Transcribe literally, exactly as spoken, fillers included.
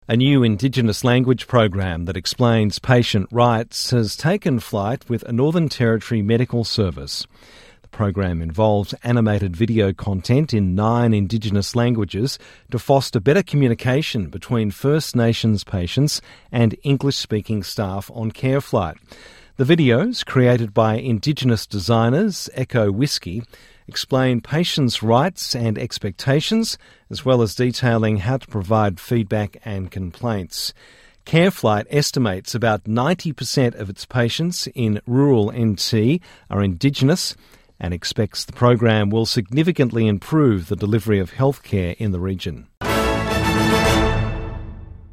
A new Indigenous language program that explains patient rights has taken flight with a Northern Territory medical service. The program involves animated video content in nine Indigenous languages to foster better communication between First Nations patients and English-speaking staff on CareFlight. The videos, created by Indigenous designers Echo Whiskey, explain patients' rights and expectations, as well as detailing how to provide feedback and complaints. CareFlight estimates about ninety percent of its patients in rural N T are Indigenous and expects the program will significantly improve the delivery of healthcare in the region.